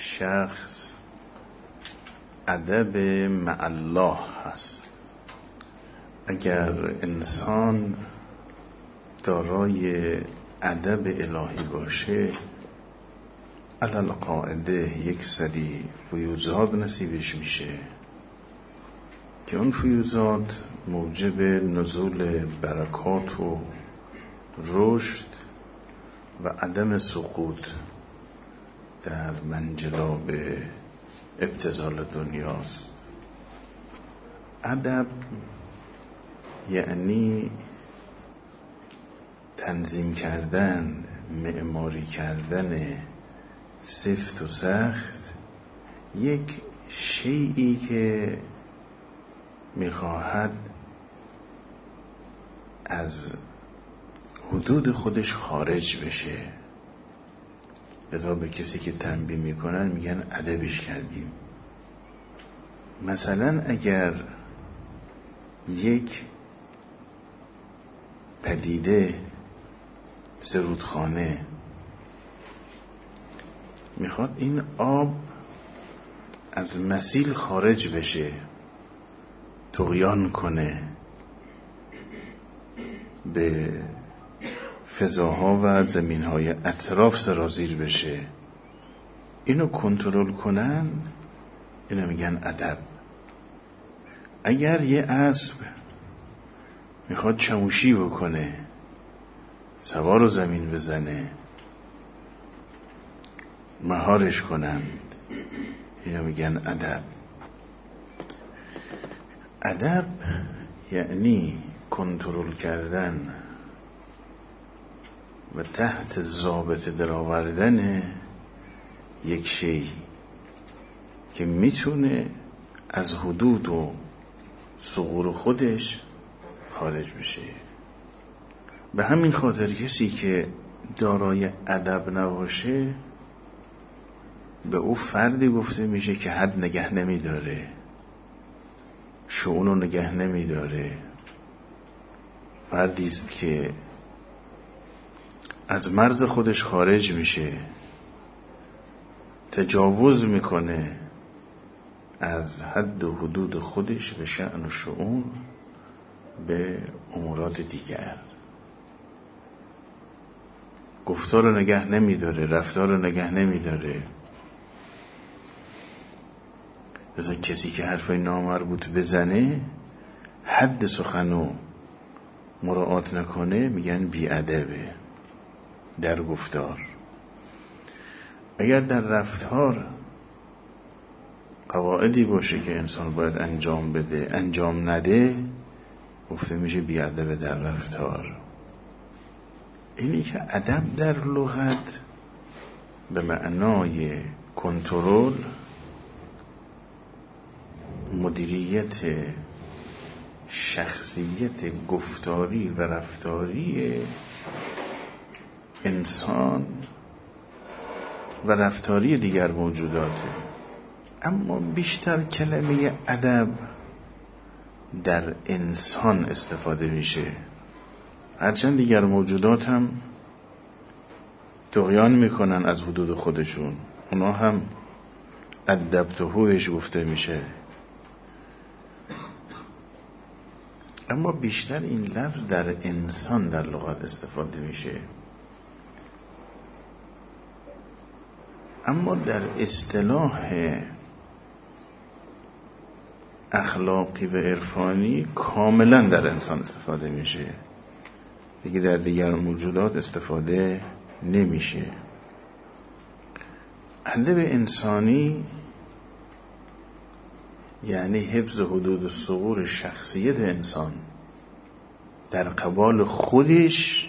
شخص ادب مع الله هست. اگر انسان دارای ادب الهی باشه، علل قاعده یک سری فیوزات نصیبش میشه که اون فیوزات موجب نزول برکات و رشد و عدم سقوط در منجلاب ابتذال دنیاست. ادب یعنی تنظیم کردن، معماری کردن سفت و سخت یک شیئی که میخواهد از حدود خودش خارج بشه. لذا به کسی که تنبیه میکنن میگن ادبش کردیم. مثلا اگر یک پدیده مثل رودخانه میخواد این آب از مسیل خارج بشه، طغیان کنه، به فضاها و زمینهای اطراف سرازیر بشه، اینو کنترل کنن، اینو میگن ادب. اگر یه اسب میخواد چموشی بکنه، سوار رو زمین بزنه، مهارش کنند، اینو میگن ادب. ادب یعنی کنترل کردن و تحت ضابط درآوردن یک شی که میتونه از حدود و ثغور خودش خارج بشه. به همین خاطر کسی که دارای ادب نباشه به او فردی گفته میشه که حد نگه نمیداره، شؤونو نگه نمیداره. فردی است که از مرز خودش خارج میشه، تجاوز میکنه از حد و حدود خودش به شأن و شؤون به امورات دیگر. گفتار رو نگه نمیداره، رفتار رو نگه نمیداره. مثلا کسی که حرفای نامربوط بزنه، حد سخنو مراعات نکنه، میگن بی‌ادبه در گفتار. اگر در رفتار قواعدی باشه که انسان باید انجام بده، انجام نده، گفته میشه بی‌ادب در رفتار. اینی که ادب در لغت به معنای کنترل، مدیریت شخصیت گفتاری و رفتاری انسان و رفتاری دیگر موجوداته. اما بیشتر کلمه ادب در انسان استفاده میشه، هرچند دیگر موجودات هم طغیان میکنن از حدود خودشون، اونا هم ادبتهوش گفته میشه. اما بیشتر این لفظ در انسان در لغت استفاده میشه. اما در اصطلاح اخلاقی و عرفانی کاملا در انسان استفاده میشه، دیگه در دیگر موجودات استفاده نمیشه. ادب انسانی یعنی حفظ حدود ثغور شخصیت انسان در قبال خودش،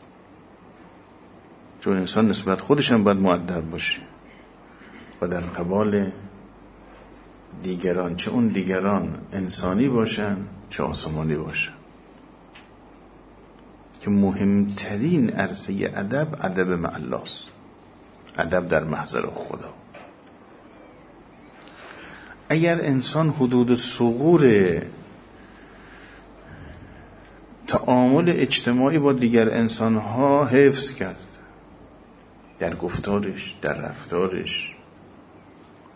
چون انسان نسبت خودش هم باید مؤدب باشه، و در قبال دیگران، چه اون دیگران انسانی باشن چه آسمانی باشن، که مهمترین عرصه ادب مع الله است، ادب در محضر خدا. اگر انسان حدود ثغور تعامل اجتماعی با دیگر انسانها حفظ کرد، در گفتارش، در رفتارش،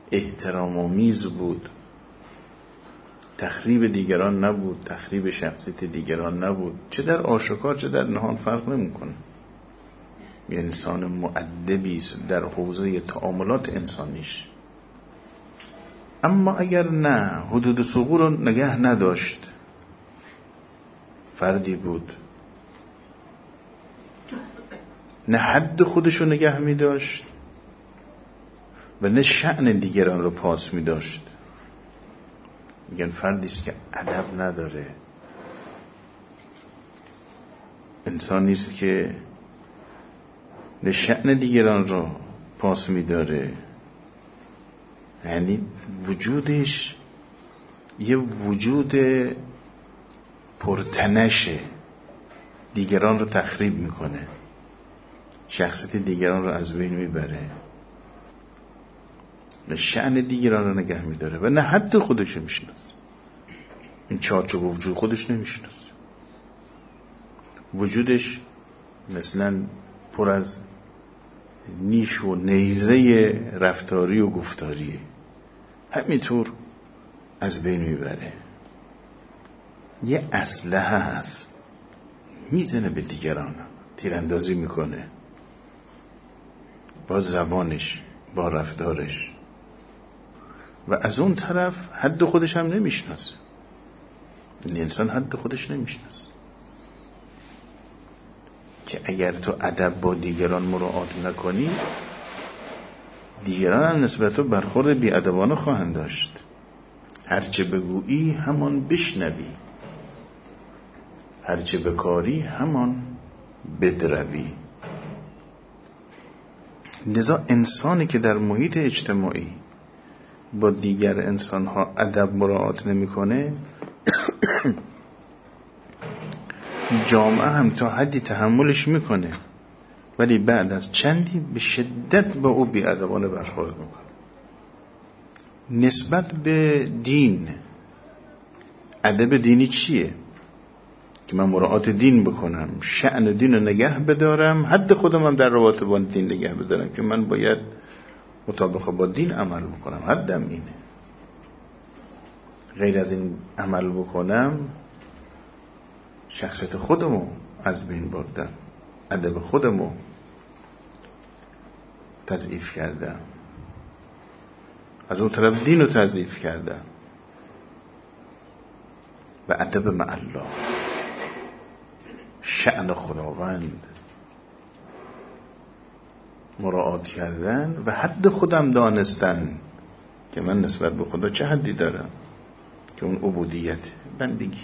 احترام‌آمیز بود، تخریب دیگران نبود، تخریب شخصیت دیگران نبود، چه در آشکار چه در نهان فرق نمی‌کنه. یه انسان مؤدبی است در حوزه تعاملات انسانیش. اما اگر نه حدود ثقور رو نگه نداشت، فردی بود نه حد خودش رو نگه می داشت و نه شأن دیگران رو پاس می داشت، میگن فردی است که ادب نداره، انسانی است که نه شأن دیگران رو پاس می داره، یعنی وجودش یه وجود پرتنشه، دیگران رو تخریب میکنه، شخصیت دیگران رو از بین میبره، نه شأن دیگران رو نگه میداره و نه حد خودش رو میشناسه. این چارچوب وجود خودش نمیشناسه، وجودش مثلا پر از نیش و نیزه رفتاری و گفتاریه، همینطور از بین میبره. یه اسلحه هست، میزنه به دیگران، تیراندازی میکنه با زبانش، با رفتارش، و از اون طرف حد خودش هم نمیشناسه. این انسان حد خودش نمیشناسه که اگر تو ادب با دیگران مراعات نکنی، دیگران هم نسبت تو برخورد بی‌ادبانه خواهند داشت. هرچه بگویی همان بشنوی، هرچه بکاری همان بدروی. لذا انسانی که در محیط اجتماعی با دیگر انسانها ادب مراعات نمی‌کنه، جامعه هم تا حدی تحملش میکنه ولی بعد از چندی به شدت با او بی‌ادبانه برخورد میکنه. نسبت به دین، ادب دینی چیه؟ که من مراعات دین بکنم، شأن دین رو نگه بدارم، حد خودم هم در رابطه با دین نگه بدارم که من باید مطابق با دین عمل بکنم، حدم اینه. غیر از این عمل بکنم، شخصیت خودمو از بین بردم، ادب خودمو تضعیف کردم، از اون طرف دین رو تضعیف کردم. و ادب مع الله، شأن خداوند مراعات کردن و حد خودم دانستن که من نسبت به خدا چه حدی دارم، که اون عبودیت، بندگی.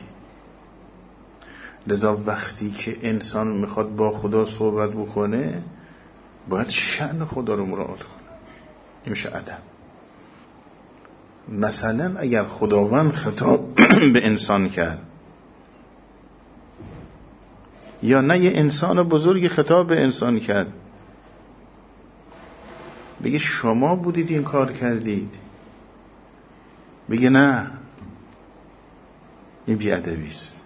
لذا وقتی که انسان میخواد با خدا صحبت بکنه، باید شأن خدا رو مراعات کنه. این میشه ادب. مثلا اگر خداوند خطاب به انسان کرد، یا نه یه انسان بزرگی خطاب به انسان کرد، بگه شما بودید این کار کردید، بگه نه، این بی‌ادبی است.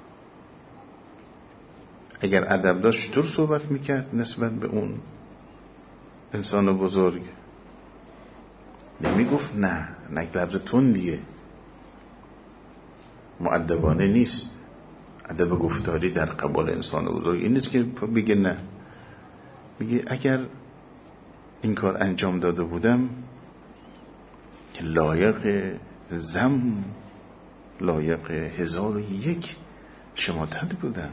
اگر ادب داشت چطور صحبت میکرد نسبت به اون انسان بزرگ؟ نمیگفت نه لفظ تندیه، مؤدبانه نیست. ادب گفتاری در قبال انسان بزرگ این نیست که بگه نه، بگه اگر این کار انجام داده بودم که لایق زم، لایق 1001 شماتت بودم،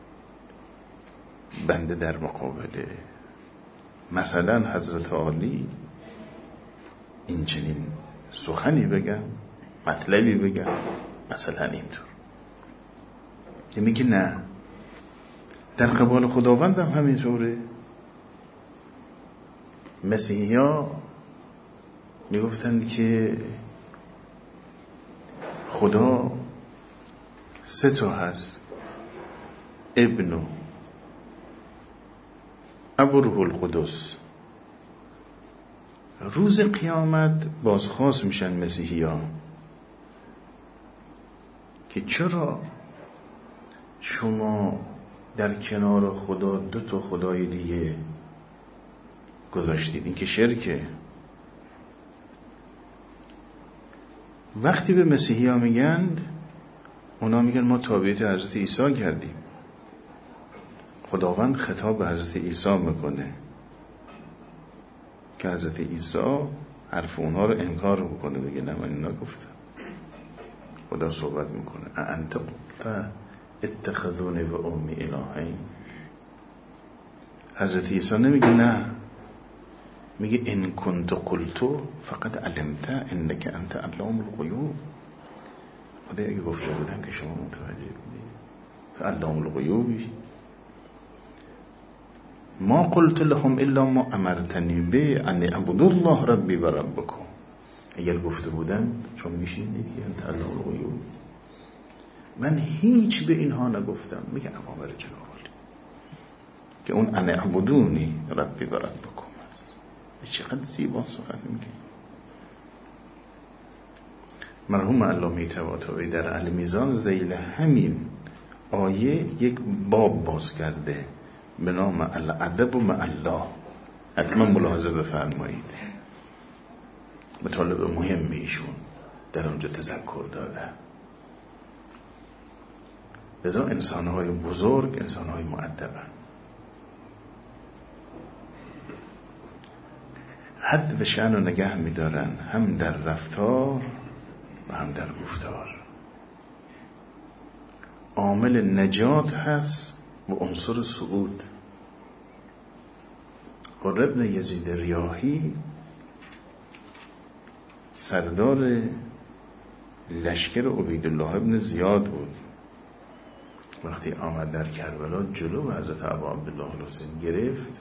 بنده در مقابل مثلا حضرت عالی این چنین سخنی بگم، مطلبی بگم، مثلا اینطور. میگه نه، در قبال خداوند هم همینطوره. مسیحی ها میگفتند که خدا 3 تا هست، ابن و ابو روح القدس. روز قیامت بازخواست میشن مسیحی ها که چرا شما در کنار خدا 2 تا خدای دیگه گذاشتید؟ این که شرکه. وقتی به مسیحی ها میگن، اونا میگن ما تابعیت حضرت عیسی کردیم. خداوند خطاب به حضرت عیسی میکنه که حضرت عیسی حرف اونها رو انکار بکنه، بگه نه من اینا گفتم. خدا صحبت میکنه انت قلت اتخذونی و امی الهین. حضرت عیسی نمیگه نه، میگه ان کنت قلتو فقد علمت انک انت علام الغیوب. خدا اگه گفته بودم که شما متوجه بودی تو علام الغیوبی. ما قلت لهم الا ما امرتنی به ان اعبدوا الله ربی و ربکم. اگر گفته بودم چون میشینید که انت علام الغیوب، من هیچ به اینها نگفتم. میگه اوامر جلال که اون ان اعبدونی ربی و ربکم است. چقدر زیبا سخن میگه. مرحوم علامه طباطبایی در المیزان ذیل همین آیه یک باب باز کرده به نام الادب مع الله. حتما ملاحظه بفرمایید، مطالب مهم ایشون در اونجا تذکر داده. لذا انسانهای بزرگ انسانهای مؤدبن، حد و شأن رو نگه می‌دارن، هم در رفتار و هم در گفتار. عامل نجات هست و عنصر صعود. حر بن یزید ریاحی سردار لشکر عبیدالله ابن زیاد بود. وقتی آمد در کربلا جلو حضرت ابا عبدالله الحسین گرفت،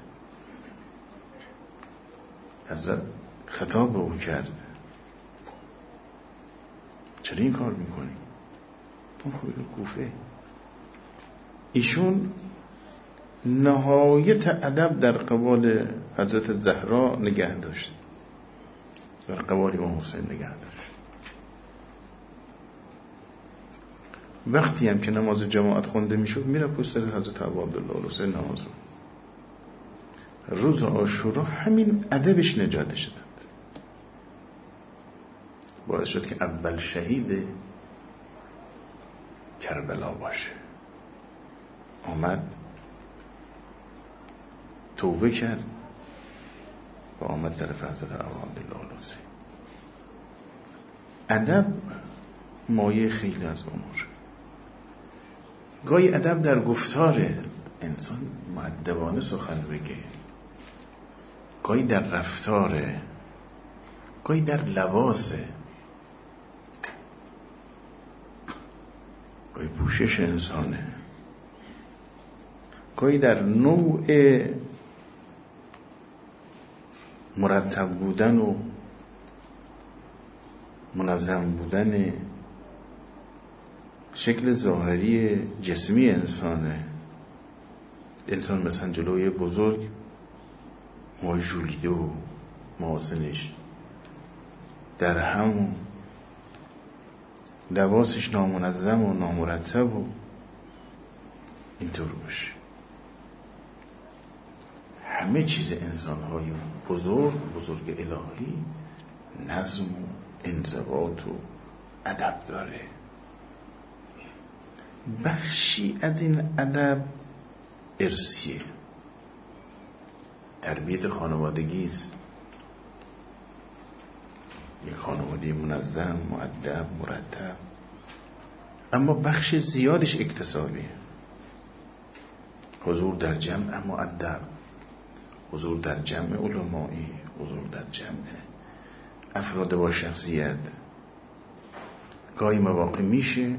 حضرت خطاب به او کرد چرا این کار میکنی؟ تو خوی کوفه. ایشون نهایت ادب در قبال حضرت زهرا نگه داشت، در قبال امام حسین نگه داشت. وقتی هم که نماز جماعت خونده میشد میره پشت سر حضرت ابا عبدالله الحسین نماز. روز عاشورا همین ادبش نجاتش داد، باعث شد که اول شهید کربلا باشه. آمد توبه کرد و آمد در حضرت ابا عبدالله الحسین. ادب مایه خیلی از امور. گاهی ادب در گفتار انسان مؤدبانه سخن بگه، گاهی در رفتاره، گاهی در لباسه، گاهی پوشش انسانه، گاهی در نوع مرتب بودن و منظم بودن شکل ظاهری جسمی انسانه. انسان مثلا جلوی بزرگ ماژولیده و محاسنش در هم و لباسش نامنظم و نامرتب و اینطور باشه. همه چیز انسان‌های بزرگ الهی نظم و انضباط و ادب داره. بخشی از این ادب ارثیه، تربیت خانوادگی است. یک خانواده منظم، مؤدب، مرتب. اما بخش زیادش اکتسابیه. حضور در جمع مؤدب، حضور در جمع علمایی، حضور در جمع افراد با شخصیت. گاهی مواقع میشه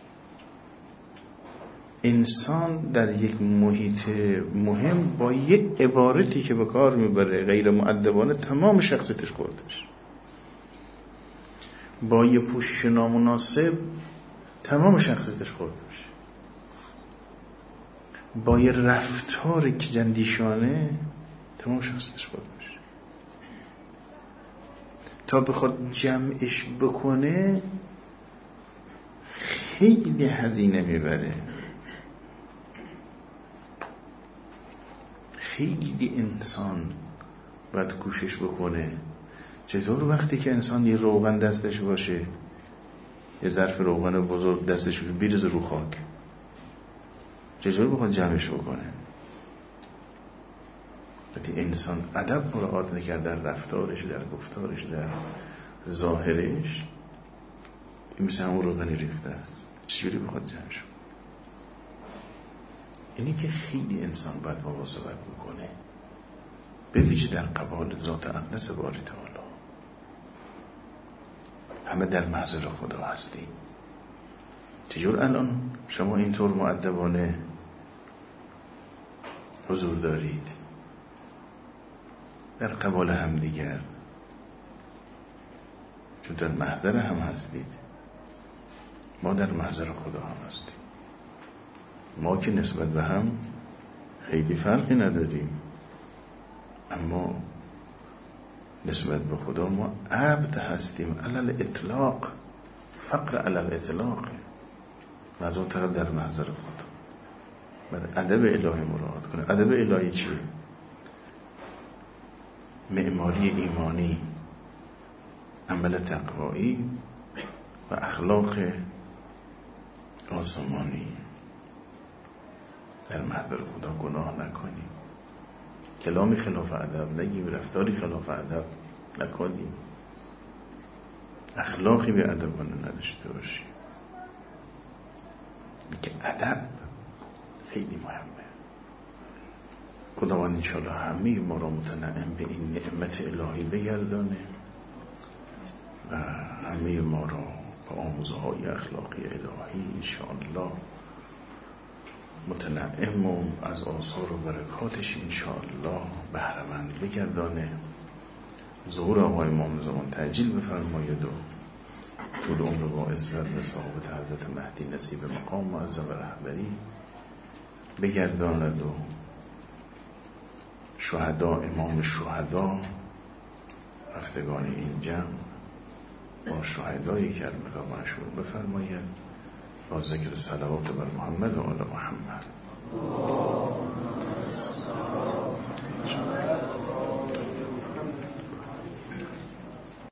انسان در یک محیط مهم با یک عبارتی که به کار میبره غیر مؤدبانه تمام شخصیتش خورده بشه. با یه پوشش نامناسب تمام شخصیتش خورده بشه. با یه رفتار که جندیشانه تمام شخصیتش خورده بشه. تا بخواد جمعش بکنه خیلی هزینه میبره، خیلی انسان باید کوشش بکنه. چطور وقتی که انسان یه روغن دستش باشه یه ظرف روغن بزرگ دستش بیریزه رو خاک، چجوری بخواد جمعش بکنه؟ وقتی انسان ادب مراعات نکرد در رفتارش، در گفتارش، در ظاهرش، این مثل همون روغنی ریخته است، چجوری بخواد جمع شد؟ اینی که خیلی انسان باید مواظبت بکنه، به ویژه در قبال ذات اقدس باری تعالی. همه در محضر خدا هستیم. چجور الان شما اینطور مؤدبانه حضور دارید در قبال همدیگر؟ چون در محضر هم هستید، ما در محضر خدا هم هستیم. ما که نسبت به هم خیلی فرقی نداریم، اما نسبت به خدا ما عبد هستیم علل اطلاق، فقر علل اطلاق. از اون طرف در محضر خدا باید ادب الهی مراعات کنه. ادب الهی چیه؟ معماری ایمانی، عمل تقوایی و اخلاق آسمانی. در محضر خدا گناه نکنیم، کلامی خلاف ادب نگیم، رفتاری خلاف ادب نکنیم، اخلاقی به ادبانه نداشته باشیم. میگه ادب خیلی مهمه. خداوند انشاءالله همه ما را متنعم به این نعمت الهی بگردانه و همه ما را به آموزه‌های اخلاقی الهی انشاءالله متنعم و از آثار و برکاتش انشاءالله بهره‌مند بگردانه. ظهور آقای امام زمان تعجیل بفرماید و طول عمر با عزت و صحابت حضرت مهدی نصیب مقام معظم رهبری بگرداند و شهدا، امام شهدا، رفتگان این جمع با شهدای کربلا مشهور بفرماید با ذکر صلوات بر محمد و آل محمد.